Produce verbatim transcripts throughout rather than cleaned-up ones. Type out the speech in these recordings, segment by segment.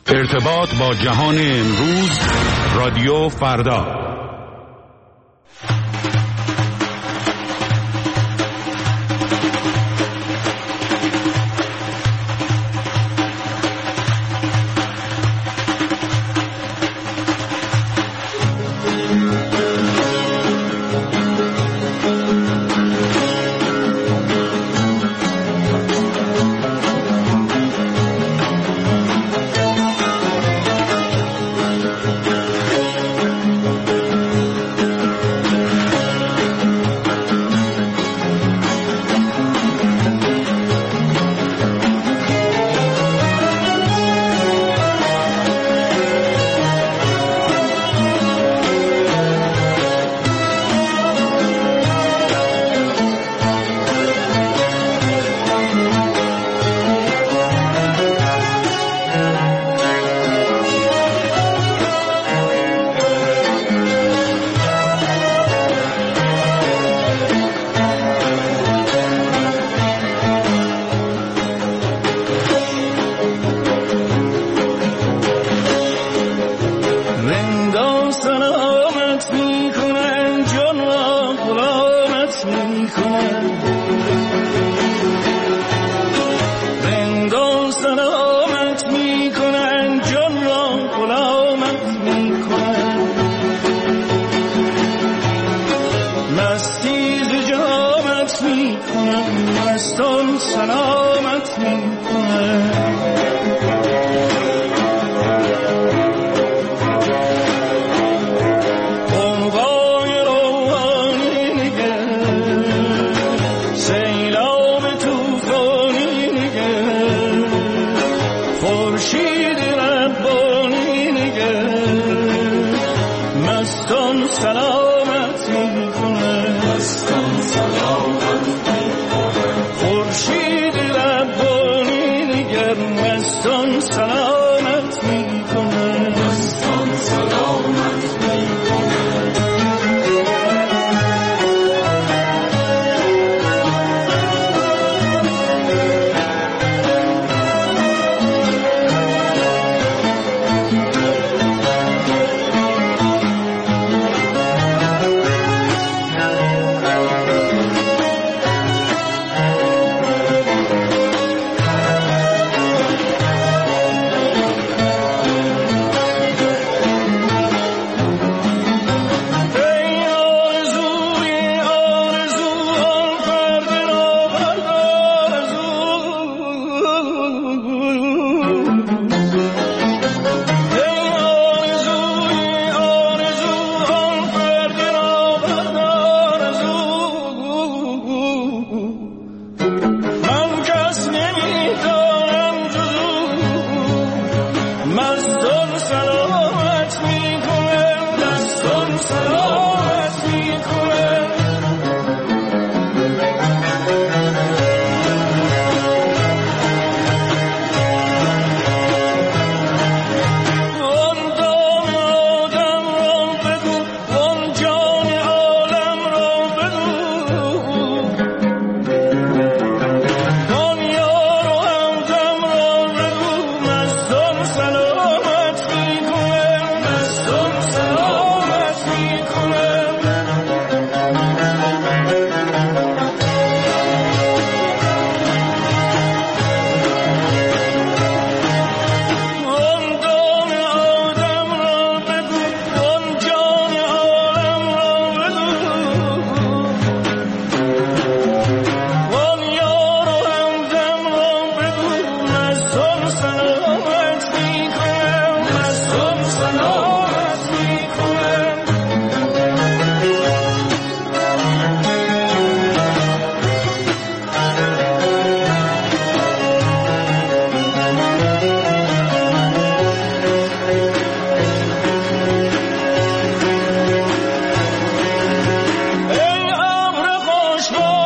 ارتباط با جهان امروز، رادیو فردا.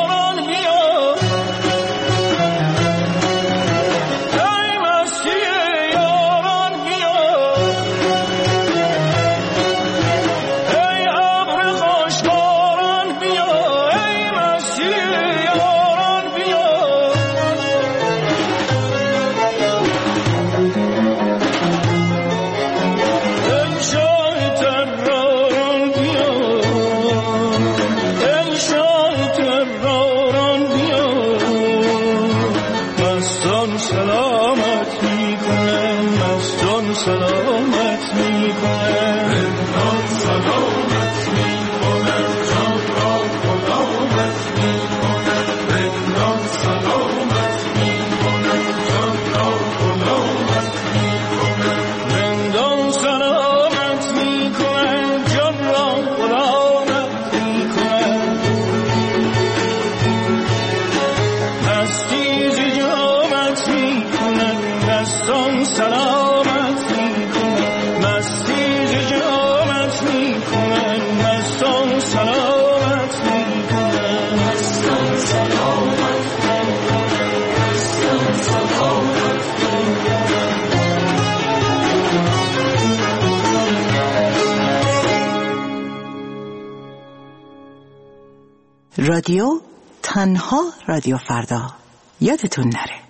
Yeah. سلامت میکنم، رندان سلامت میکنم، جان را غلامت میکنم، رندان سلامت میکنم، جان را غلامت میکنم، رندان سلامت میکنم، جان را غلامت میکنم، مستی ز جامت میکنم، دستان سلامت میکنم، مستی ز جامت میکنم، دستان سلامت میکنم، دستان سلامت میکنم، دستان سلامت میکنم. رادیو تنها رادیو فردا، یادتون نره.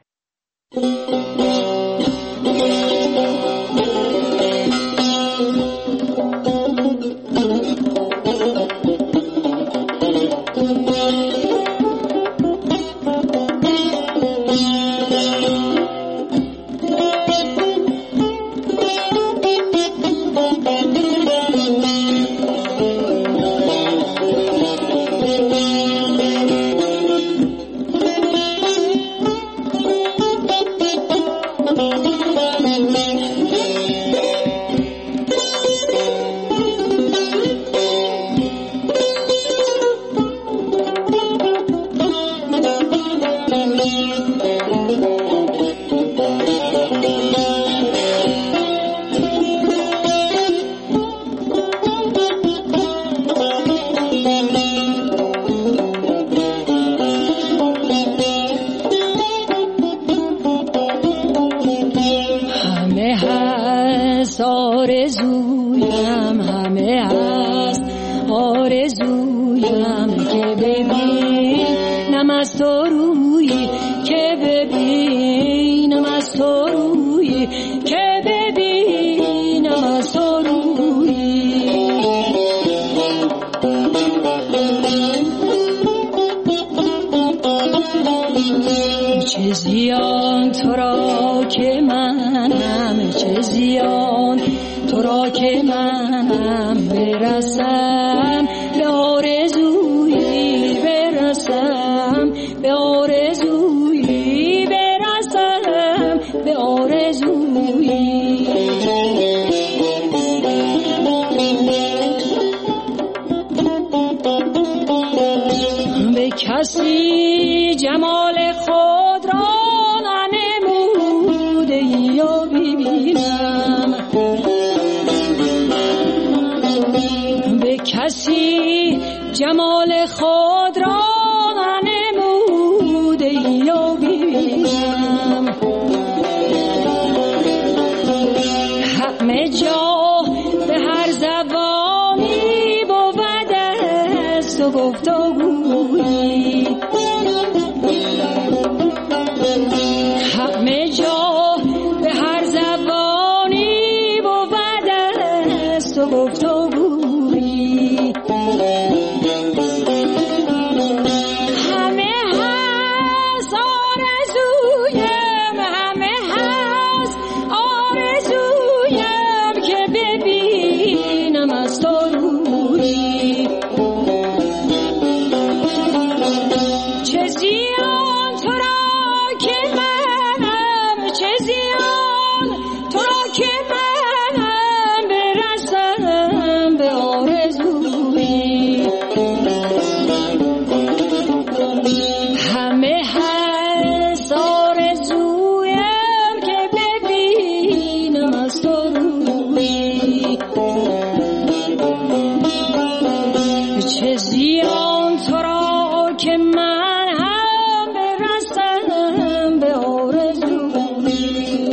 آرزویم همه هست، آرزویم که ببینم از تو روی، که ببینم از تو روی، که ببینم از تو روی. چه زیان تو را که منم، چه زیان تو را که منم، برسم به آرزویی، برسم به آرزویی، برسم به آرزویی. به کسی جمال خود را ننموده یا ببینم، به کسی جمال خود را ننموده یا ببینم. همه جا به هر زبانی بود است و گفتگویی، همه جا به هر زبانی بود است و گفتگویی. همه هست آرزویم، همه هست آرزویم که ببینم از تو روی. چه زیان تو را که منم، چه زیان تو را که منم، برسم به آرزویی. همه هست آرزویم که ببینم از تو روی. چه زیان تو را که من هم برسم به آرزویی.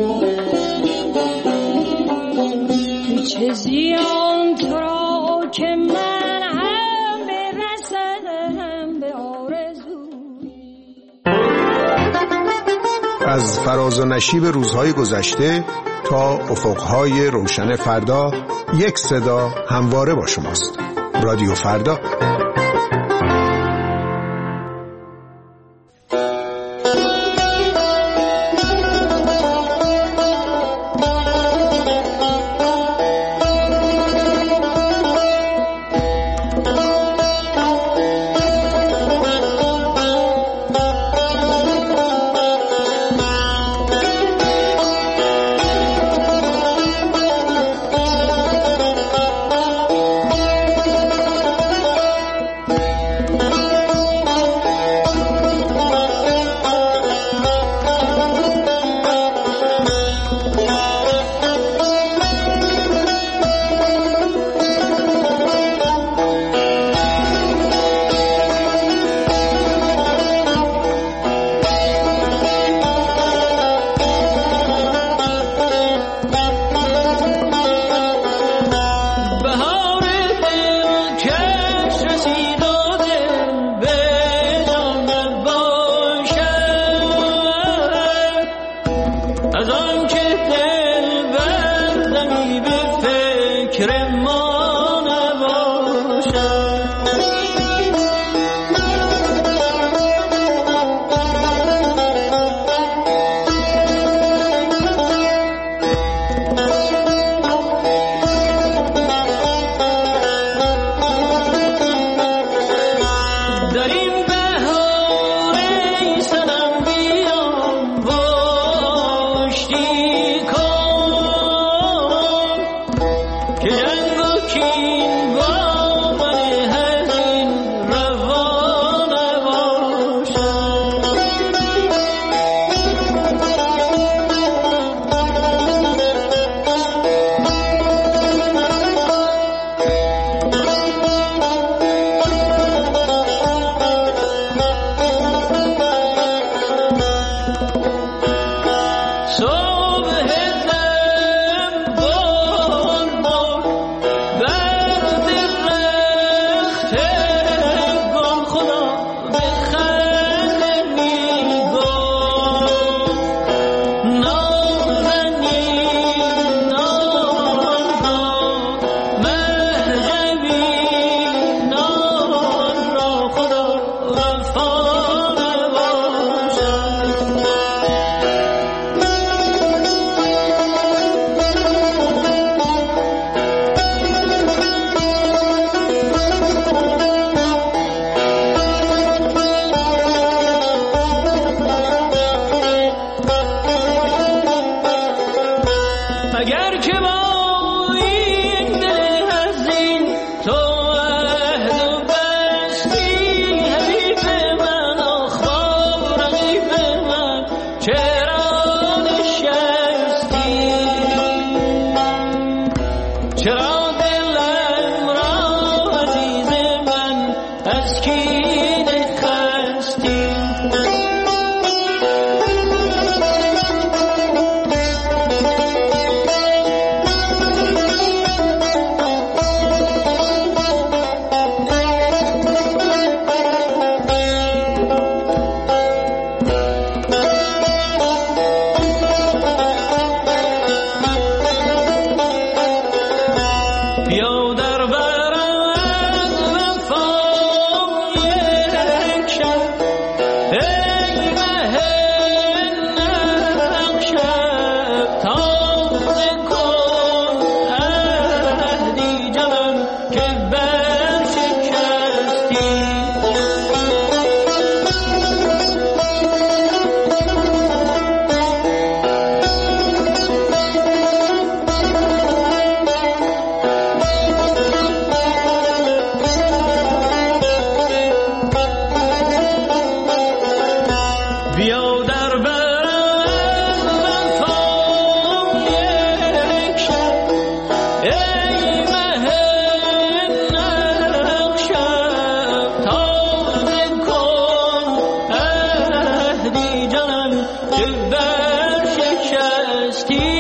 چه زیان تو را که من هم برسم به آرزویی. از فراز و نشیب روزهای گذشته تا افقهای روشن فردا، یک صدا همواره با شماست. رادیو فردا. از آن که دل بردمی به فکر ما که برشکستی